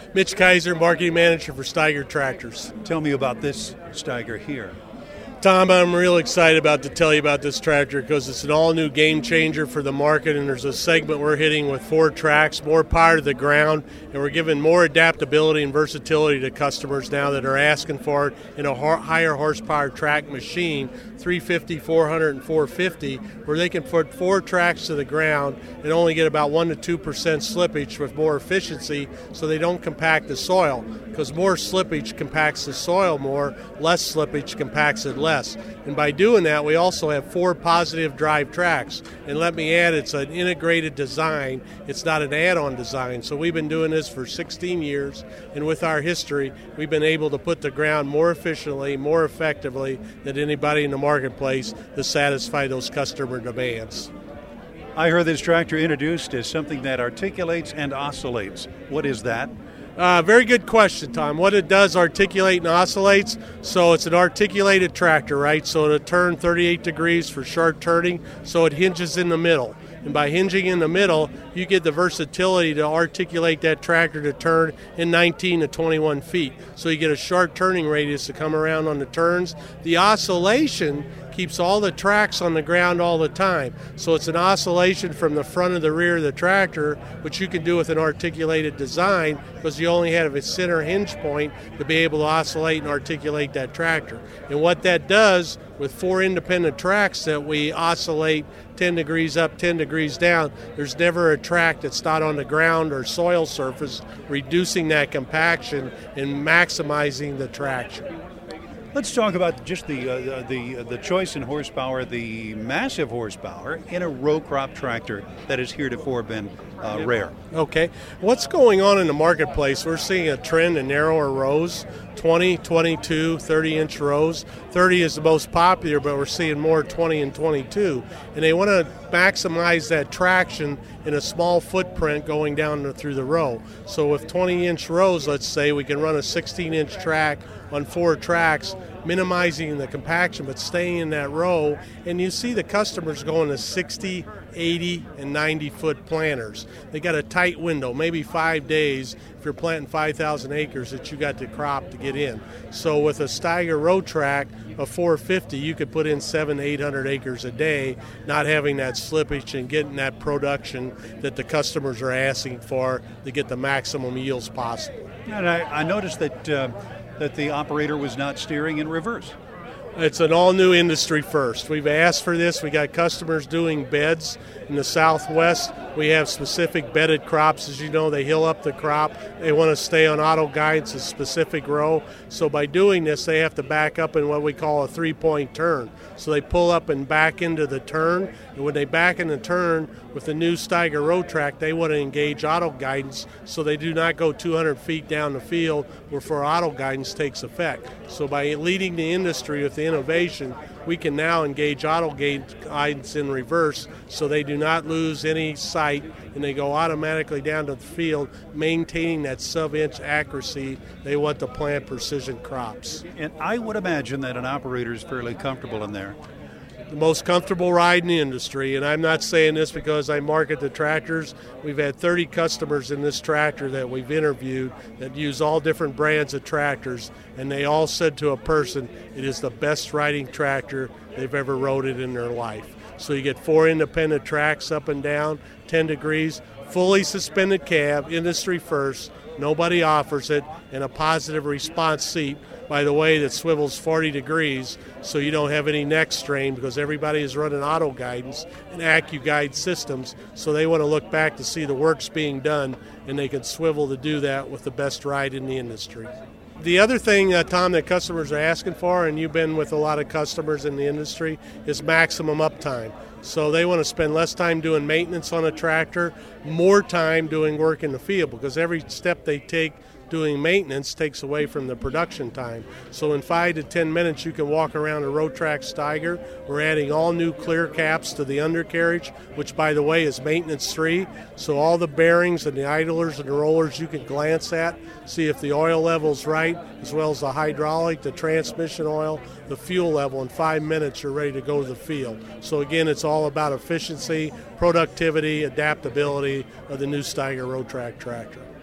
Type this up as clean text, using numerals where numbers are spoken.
Mitch Kaiser, Marketing Manager for Steiger Tractors. Tell me about this Steiger here. Tom, I'm real excited to tell you about this tractor because it's an all-new game changer for the market, and there's a segment we're hitting with 4 tracks, more power to the ground, and we're giving more adaptability and versatility to customers now that are asking for it in a higher horsepower track machine, 350, 400, and 450, where they can put 4 tracks to the ground and only get about 1% to 2% slippage with more efficiency so they don't compact the soil, because more slippage compacts the soil more, less slippage compacts it less. And by doing that, we also have 4 positive drive tracks. And let me add, it's an integrated design. It's not an add-on design. So we've been doing this for 16 years, and with our history, we've been able to put the ground more efficiently, more effectively than anybody in the marketplace to satisfy those customer demands. I heard this tractor introduced as something that articulates and oscillates. What is that? Very good question, Tom. What it does, articulate and oscillates. So it's an articulated tractor, right? So it'll turn 38 degrees for sharp turning, so it hinges in the middle. And by hinging in the middle, you get the versatility to articulate that tractor to turn in 19 to 21 feet. So you get a sharp turning radius to come around on the turns. The oscillation keeps all the tracks on the ground all the time. So it's an oscillation from the front of the rear of the tractor, which you can do with an articulated design because you only have a center hinge point to be able to oscillate and articulate that tractor. And what that does with 4 independent tracks that we oscillate 10 degrees up, 10 degrees down, there's never a track that's not on the ground or soil surface, reducing that compaction and maximizing the traction. Let's talk about just the choice in horsepower, the massive horsepower in a row crop tractor that has heretofore been rare. Okay. What's going on in the marketplace? We're seeing a trend in narrower rows, 20, 22, 30-inch rows. 30 is the most popular, but we're seeing more 20 and 22. And they want to maximize that traction in a small footprint going down through the row. So with 20-inch rows, let's say, we can run a 16-inch track on 4 tracks, minimizing the compaction but staying in that row. And you see the customers going to 60, 80, and 90-foot planters. They got a tight window, maybe 5 days if you're planting 5,000 acres that you got to crop to get in. So with a Steiger row track of 450, you could put in 700 to 800 acres a day, not having that slippage and getting that production that the customers are asking for to get the maximum yields possible. And I noticed that the operator was not steering in reverse. It's an all-new industry first. We've asked for this. We got customers doing beds in the Southwest. We have specific bedded crops. As you know, they hill up the crop. They want to stay on auto guidance, a specific row. So by doing this, they have to back up in what we call a 3-point turn. So they pull up and back into the turn. And when they back in the turn with the new Steiger row track, they want to engage auto guidance so they do not go 200 feet down the field before auto guidance takes effect. So by leading the industry with the innovation, we can now engage auto guidance in reverse so they do not lose any sight and they go automatically down to the field, maintaining that sub-inch accuracy they want to plant precision crops. And I would imagine that an operator is fairly comfortable in there. The most comfortable ride in the industry, and I'm not saying this because I market the tractors. We've had 30 customers in this tractor that we've interviewed that use all different brands of tractors, and they all said to a person, it is the best riding tractor they've ever rode it in their life. So you get 4 independent tracks up and down, 10 degrees, fully suspended cab, industry first, nobody offers it, and a positive response seat, by the way, that swivels 40 degrees so you don't have any neck strain because everybody is running auto guidance and AccuGuide systems, so they want to look back to see the work's being done, and they can swivel to do that with the best ride in the industry. The other thing, Tom, that customers are asking for, and you've been with a lot of customers in the industry, is maximum uptime. So they want to spend less time doing maintenance on a tractor, more time doing work in the field, because every step they take doing maintenance takes away from the production time. So in 5 to 10 minutes, you can walk around a Rotrax Steiger. We're adding all new clear caps to the undercarriage, which, by the way, is maintenance free. So all the bearings and the idlers and the rollers you can glance at, see if the oil level's right, as well as the hydraulic, the transmission oil, the fuel level. In 5 minutes, you're ready to go to the field. So again, it's all about efficiency, productivity, adaptability of the new Steiger Rotrax tractor.